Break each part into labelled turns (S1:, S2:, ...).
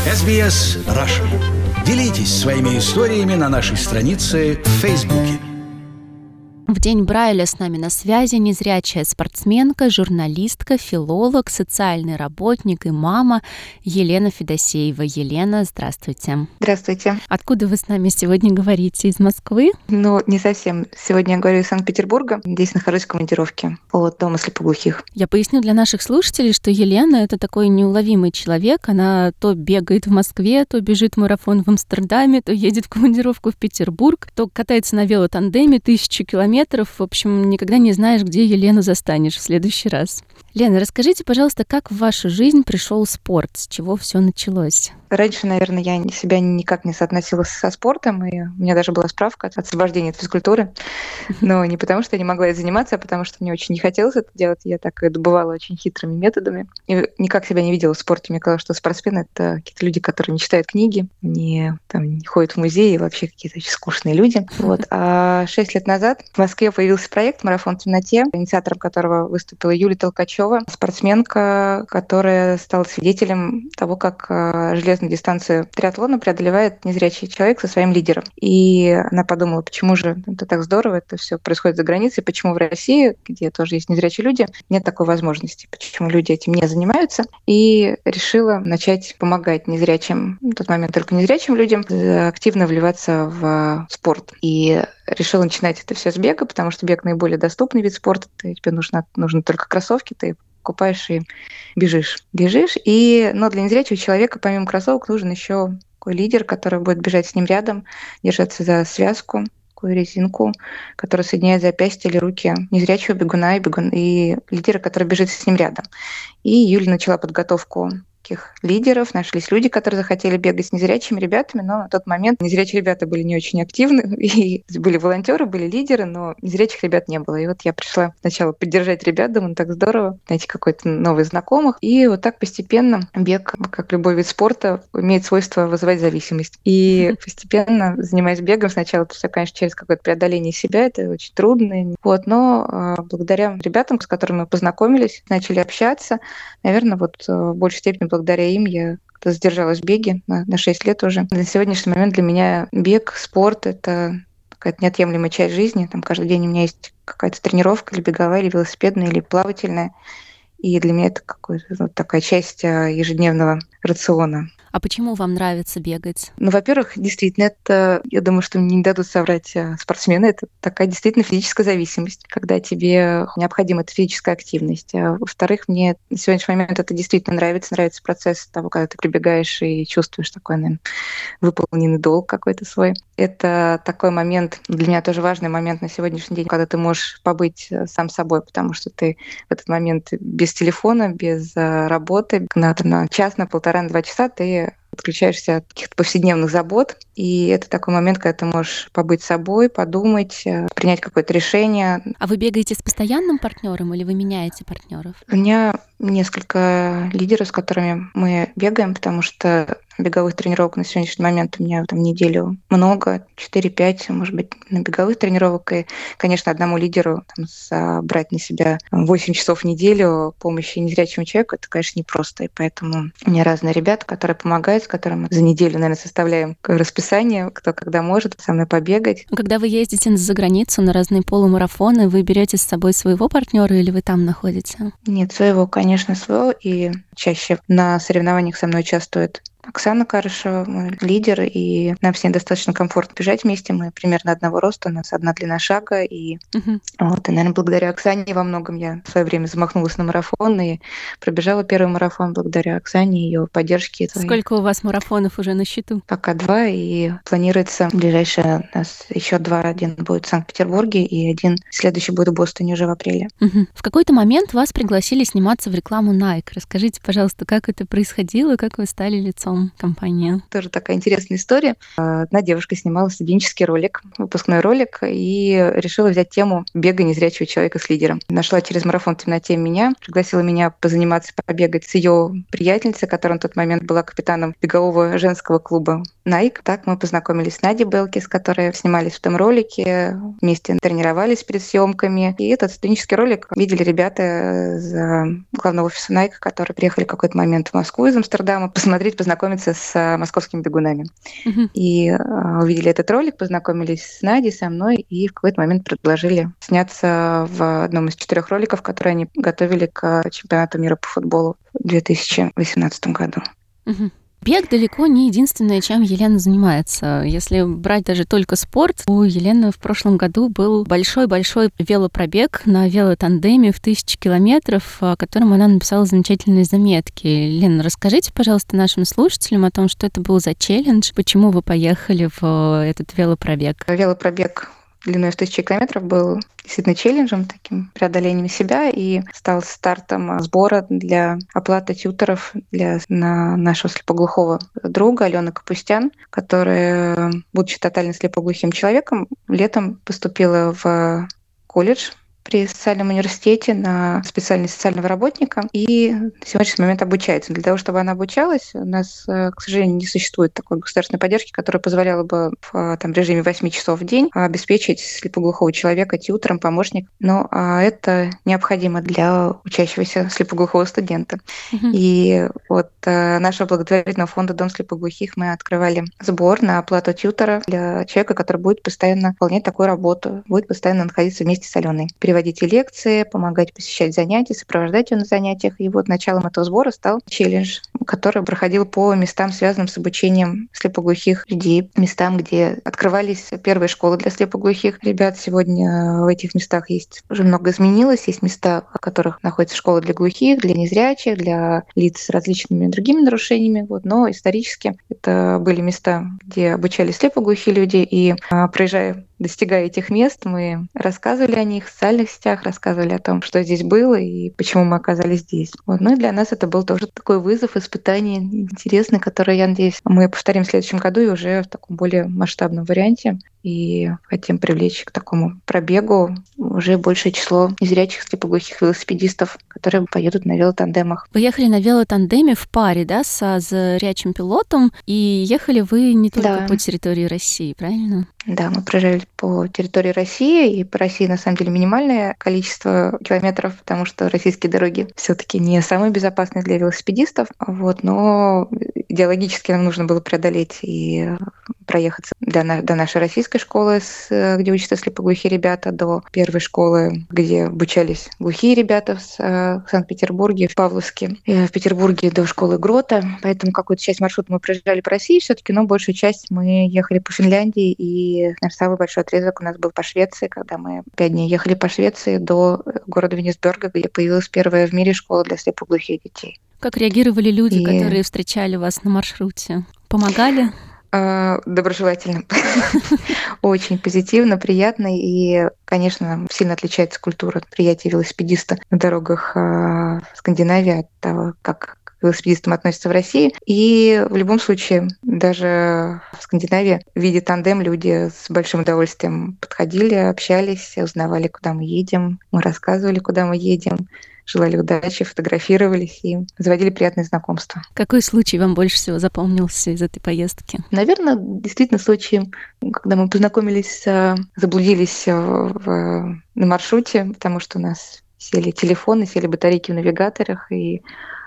S1: SBS Russian. Делитесь своими историями на нашей странице в Фейсбуке.
S2: В День Брайля с нами на связи незрячая спортсменка, журналистка, филолог, социальный работник и мама Елена Федосеева. Елена, здравствуйте.
S3: Здравствуйте.
S2: Откуда вы с нами сегодня говорите? Из Москвы?
S3: Не совсем. Сегодня я говорю из Санкт-Петербурга. Здесь нахожусь в командировке от Дома слепоглухих.
S2: Я поясню для наших слушателей, что Елена — это такой неуловимый человек. Она то бегает в Москве, то бежит марафон в Амстердаме, то едет в командировку в Петербург, то катается на велотандеме 1000 километров. В общем, никогда не знаешь, где Елену застанешь в следующий раз. Лена, расскажите, пожалуйста, как в вашу жизнь пришел спорт? С чего все началось?
S3: Раньше, наверное, я себя никак не соотносила со спортом, и у меня даже была справка от освобождения от физкультуры. Но не потому, что я не могла этим заниматься, а потому что мне очень не хотелось это делать. Я так и добывала очень хитрыми методами. И никак себя не видела в спорте. Мне казалось, что спортсмены — это какие-то люди, которые не читают книги, не ходят в музей, и вообще какие-то очень скучные люди. А 6 лет назад в Москве появился проект «Марафон в темноте», инициатором которого выступила Юлия Толкачева, спортсменка, которая стала свидетелем того, как железную дистанцию триатлона преодолевает незрячий человек со своим лидером. И она подумала, почему же это так здорово, это все происходит за границей, почему в России, где тоже есть незрячие люди, нет такой возможности, почему люди этим не занимаются. И решила начать помогать незрячим, в тот момент только незрячим людям, активно вливаться в спорт. И решила начинать это все с бега, потому что бег наиболее доступный вид спорта. Тебе нужны только кроссовки, ты покупаешь и бежишь. Но для незрячего человека помимо кроссовок нужен еще такой лидер, который будет бежать с ним рядом, держаться за связку, такую резинку, которая соединяет запястья или руки незрячего бегуна и лидера, который бежит с ним рядом. И Юля начала подготовку таких лидеров. Нашлись люди, которые захотели бегать с незрячими ребятами, но на тот момент незрячие ребята были не очень активны, и были волонтеры, были лидеры, но незрячих ребят не было. И вот я пришла сначала поддержать ребят, думаю, так здорово, найти какой-то новый знакомых. И вот так постепенно бег, как любой вид спорта, имеет свойство вызывать зависимость. И постепенно, занимаясь бегом, сначала это все, конечно, через какое-то преодоление себя, это очень трудно. Но благодаря ребятам, с которыми мы познакомились, начали общаться, наверное, в большей степени благодаря им я задержалась в беге на 6 лет уже. На сегодняшний момент для меня бег, спорт — это какая-то неотъемлемая часть жизни. Там каждый день у меня есть какая-то тренировка, или беговая, или велосипедная, или плавательная. И для меня это какая-то такая часть ежедневного рациона.
S2: А почему вам нравится бегать?
S3: Во-первых, действительно, это, я думаю, что мне не дадут соврать спортсмены, это такая действительно физическая зависимость, когда тебе необходима эта физическая активность. А во-вторых, мне на сегодняшний момент это действительно нравится процесс того, когда ты прибегаешь и чувствуешь такой, наверное, выполненный долг какой-то свой. Это такой момент, для меня тоже важный момент на сегодняшний день, когда ты можешь побыть сам собой, потому что ты в этот момент без телефона, без работы, на час, на полтора, на 2 часа ты отключаешься от каких-то повседневных забот, и это такой момент, когда ты можешь побыть собой, подумать, принять какое-то решение.
S2: А вы бегаете с постоянным партнером или вы меняете партнеров?
S3: У меня несколько лидеров, с которыми мы бегаем, потому что беговых тренировок на сегодняшний момент у меня там неделю много, 4-5, может быть, на беговых тренировок. И, конечно, одному лидеру брать на себя 8 часов в неделю помощи незрячему человеку, это, конечно, непросто. И поэтому у меня разные ребята, которые помогают, с которыми за неделю, наверное, составляем расписание, кто когда может со мной побегать.
S2: Когда вы ездите за границу на разные полумарафоны, вы берете с собой своего партнера или вы там находитесь?
S3: Нет, своего, конечно, своего. И чаще на соревнованиях со мной участвует Оксана Карышева, мой лидер, и нам с ней достаточно комфортно бежать вместе. Мы примерно одного роста, у нас одна длина шага. И наверное, благодаря Оксане во многом я в свое время замахнулась на марафон и пробежала первый марафон благодаря Оксане и ее поддержке.
S2: Сколько у вас марафонов уже на счету?
S3: Пока 2, и планируется ближайшее у нас еще 2. Один будет в Санкт-Петербурге, и один следующий будет в Бостоне уже в апреле.
S2: В какой-то момент вас пригласили сниматься в рекламу Nike. Расскажите, пожалуйста, как это происходило, как вы стали лицом компании?
S3: Тоже такая интересная история. Одна девушка снимала студенческий ролик, выпускной ролик, и решила взять тему бега незрячего человека с лидером. Нашла через марафон в темноте меня, пригласила меня позаниматься, побегать с ее приятельницей, которая на тот момент была капитаном бегового женского клуба Nike. Так мы познакомились с Надей Белки, с которой снимались в том ролике, вместе тренировались перед съемками. И этот студенческий ролик видели ребята из главного офиса Nike, которые приехали в какой-то момент в Москву из Амстердама посмотреть, познакомиться познакомиться с московскими бегунами.
S2: Мгм.
S3: И увидели этот ролик, познакомились с Надей, со мной, и в какой-то момент предложили сняться в одном из 4 роликов, которые они готовили к чемпионату мира по футболу в 2018 году.
S2: Мгм. Бег далеко не единственное, чем Елена занимается. Если брать даже только спорт, у Елены в прошлом году был большой-большой велопробег на велотандеме в 1000 километров, о котором она написала замечательные заметки. Лена, расскажите, пожалуйста, нашим слушателям о том, что это был за челлендж, почему вы поехали в этот велопробег.
S3: Велопробег длиной в 1000 километров был действительно челленджем, таким преодолением себя, и стал стартом сбора для оплаты тьюторов на нашего слепоглухого друга Алены Капустян, которая, будучи тотально слепоглухим человеком, летом поступила в колледж при социальном университете на специальность социального работника и на сегодняшний момент обучается. Для того, чтобы она обучалась, у нас, к сожалению, не существует такой государственной поддержки, которая позволяла бы в режиме 8 часов в день обеспечить слепоглухого человека тьютором, помощник. Но это необходимо для учащегося слепоглухого студента.
S2: Мгм.
S3: И от нашего благотворительного фонда «Дом слепоглухих» мы открывали сбор на оплату тьютора для человека, который будет постоянно выполнять такую работу, будет постоянно находиться вместе с Аленой, переводить ей лекции, помогать посещать занятия, сопровождать ее на занятиях. И вот началом этого сбора стал челлендж, который проходил по местам, связанным с обучением слепоглухих людей, местам, где открывались первые школы для слепоглухих ребят. Сегодня в этих местах уже много изменилось. Есть места, в которых находятся школы для глухих, для незрячих, для лиц с различными другими нарушениями. Но исторически это были места, где обучались слепоглухие люди. И достигая этих мест, мы рассказывали о них в социальных сетях, рассказывали о том, что здесь было и почему мы оказались здесь. Ну и для нас это был тоже такой вызов, испытание интересное, которое, я надеюсь, мы повторим в следующем году и уже в таком более масштабном варианте. И хотим привлечь к такому пробегу уже большее число незрячих слепоглухих велосипедистов, которые поедут на велотандемах.
S2: Вы ехали на велотандеме в паре, да, со зрячим пилотом, и ехали вы не только по территории России, правильно?
S3: Да, мы проезжали по территории России, и по России на самом деле минимальное количество километров, потому что российские дороги все-таки не самые безопасные для велосипедистов, но идеологически нам нужно было преодолеть и проехаться до нашей российской школы, где учатся слепоглухие ребята, до первой школы, где обучались глухие ребята в Санкт-Петербурге, в Павловске, в Петербурге до школы Грота. Поэтому какую-то часть маршрута мы проезжали по России все-таки, но большую часть мы ехали по Финляндии, и, наверное, самый большой отрезок у нас был по Швеции, когда мы 5 дней ехали по Швеции до города Венесберга, где появилась первая в мире школа для слепоглухих детей.
S2: Как реагировали люди, которые встречали вас на маршруте? Помогали?
S3: Доброжелательно. Очень позитивно, приятно. И, конечно, сильно отличается культура приятия велосипедиста на дорогах Скандинавии от того, как к велосипедистам относятся в России. И в любом случае, даже в Скандинавии, видя тандем, люди с большим удовольствием подходили, общались, узнавали, куда мы едем. Мы рассказывали, куда мы едем. Желали удачи, фотографировались и заводили приятные знакомства.
S2: Какой случай вам больше всего запомнился из этой поездки?
S3: Наверное, действительно случай, когда мы заблудились на маршруте, потому что у нас сели телефоны, сели батарейки в навигаторах, и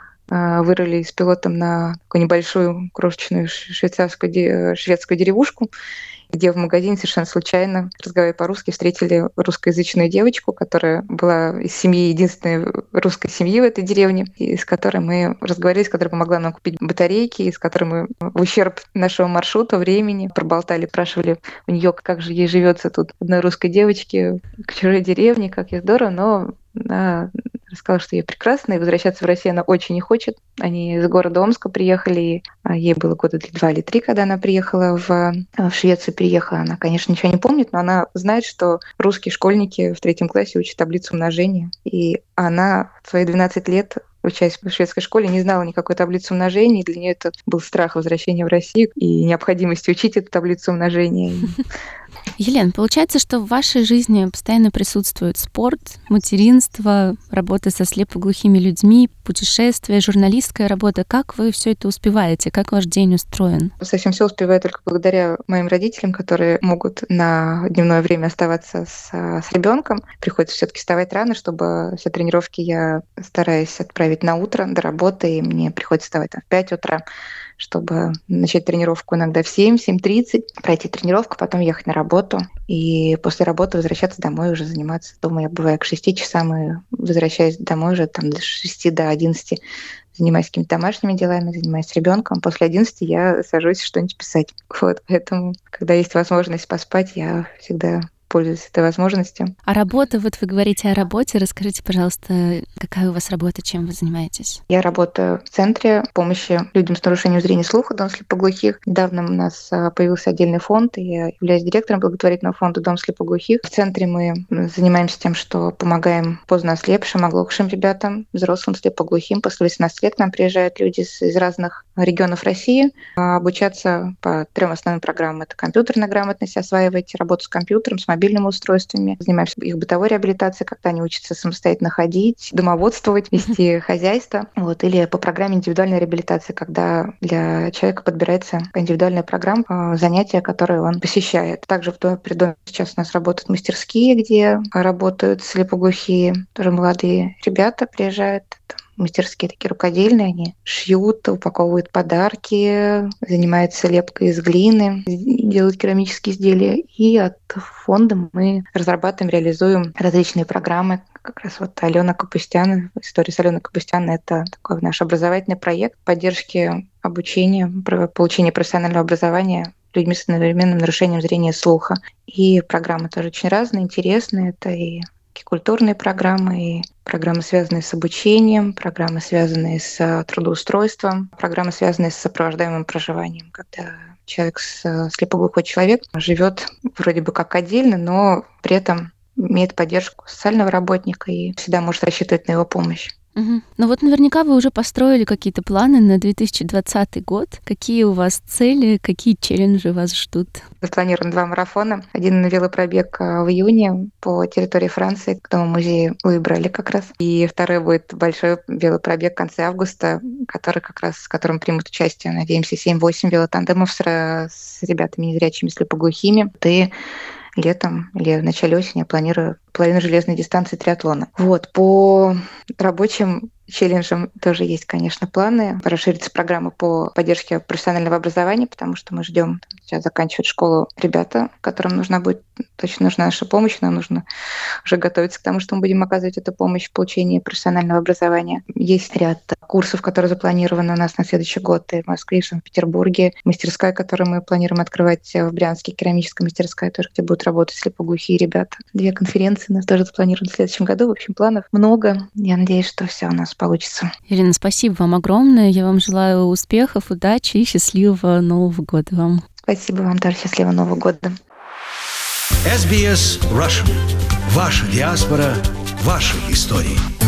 S3: вырыли с пилотом на такую небольшую крошечную шведскую деревушку, где в магазине совершенно случайно, разговаривая по-русски, встретили русскоязычную девочку, которая была из семьи, единственной русской семьи в этой деревне, и с которой мы разговаривали, с которой помогла нам купить батарейки, и с которой мы в ущерб нашего маршрута, времени проболтали, спрашивали у нее, как же ей живется тут одной русской девочке к чужой деревне, как ей здорово, но она рассказала, что ей прекрасно, и возвращаться в Россию она очень не хочет. Они из города Омска приехали, ей было года 2 или 3, когда она приехала в Швецию, переехала. Она, конечно, ничего не помнит, но она знает, что русские школьники в 3 классе учат таблицу умножения. И она в свои 12 лет, учась в шведской школе, не знала никакой таблицы умножения, и для нее это был страх возвращения в Россию и необходимости учить эту таблицу умножения.
S2: Елена, получается, что в вашей жизни постоянно присутствует спорт, материнство, работа со слепоглухими людьми, путешествия, журналистская работа. Как вы все это успеваете? Как ваш день устроен?
S3: Совсем все успеваю только благодаря моим родителям, которые могут на дневное время оставаться с ребенком. Приходится все-таки вставать рано, чтобы все тренировки я стараюсь отправить на утро до работы, и мне приходится вставать в 5 утра, чтобы начать тренировку иногда в 7-7:30, пройти тренировку, потом ехать на работу. И после работы возвращаться домой уже заниматься. Дома я бываю к 6 часам и возвращаюсь домой уже там до 6 до 11. Занимаюсь какими-то домашними делами, занимаюсь ребенком. После 11 я сажусь что-нибудь писать. Вот, поэтому, когда есть возможность поспать, я всегда пользуюсь этой возможностью.
S2: А работа, вот вы говорите о работе, расскажите, пожалуйста, какая у вас работа, чем вы занимаетесь?
S3: Я работаю в центре помощи людям с нарушением зрения и слуха, дом слепоглухих. Недавно у нас появился отдельный фонд, и я являюсь директором благотворительного фонда «Дом слепоглухих». В центре мы занимаемся тем, что помогаем поздно ослепшим, оглохшим ребятам, взрослым слепоглухим. После 18 лет к нам приезжают люди из разных регионов России обучаться по 3 основным программам. Это компьютерная грамотность, осваивать работу с компьютером, с мобильными устройствами. Занимаемся их бытовой реабилитацией, когда они учатся самостоятельно ходить, домоводствовать, вести хозяйство. Вот. Или по программе индивидуальной реабилитации, когда для человека подбирается индивидуальная программа, занятия, которые он посещает. Также при доме сейчас у нас работают мастерские, где работают слепоглухие, тоже молодые ребята приезжают. Мастерские такие рукодельные, они шьют, упаковывают подарки, занимаются лепкой из глины, делают керамические изделия. И от фонда мы разрабатываем, реализуем различные программы. Как раз вот Алена Капустян, история с Аленой Капустян — это такой наш образовательный проект поддержки обучения, получения профессионального образования людьми с одновременным нарушением зрения и слуха. И программы тоже очень разные, интересные. Это и культурные программы, и программы, связанные с обучением, программы, связанные с трудоустройством, программы, связанные с сопровождаемым проживанием, когда слепоглухой человек живет вроде бы как отдельно, но при этом имеет поддержку социального работника и всегда может рассчитывать на его помощь.
S2: Угу. Ну вот наверняка вы уже построили какие-то планы на 2020 год. Какие у вас цели, какие челленджи вас ждут?
S3: Запланировано 2 марафона. Один велопробег в июне по территории Франции, к Дому музею выбрали как раз. И второй будет большой велопробег в конце августа, с которым примут участие, надеемся, 7-8 велотандемов с ребятами незрячими, слепоглухими. И летом или в начале осени я планирую половину железной дистанции триатлона. Вот, по рабочим челленджам тоже есть, конечно, планы. Расширится программа по поддержке профессионального образования, потому что мы ждем, сейчас заканчивают школу ребята, которым точно нужна наша помощь, нам нужно уже готовиться к тому, что мы будем оказывать эту помощь в получении профессионального образования. Есть ряд курсов, которые запланированы у нас на следующий год и в Москве, и в Санкт-Петербурге. Мастерская, которую мы планируем открывать в Брянске, керамическая мастерская, тоже, где будут работать слепоглухие ребята. 2 конференции у нас тоже запланированы в следующем году. В общем, планов много. Я надеюсь, что все у нас получится.
S2: Елена, спасибо вам огромное. Я вам желаю успехов, удачи и счастливого Нового года вам.
S3: Спасибо вам тоже. Счастливого Нового года.
S1: SBS Russian. Ваша диаспора, ваши истории.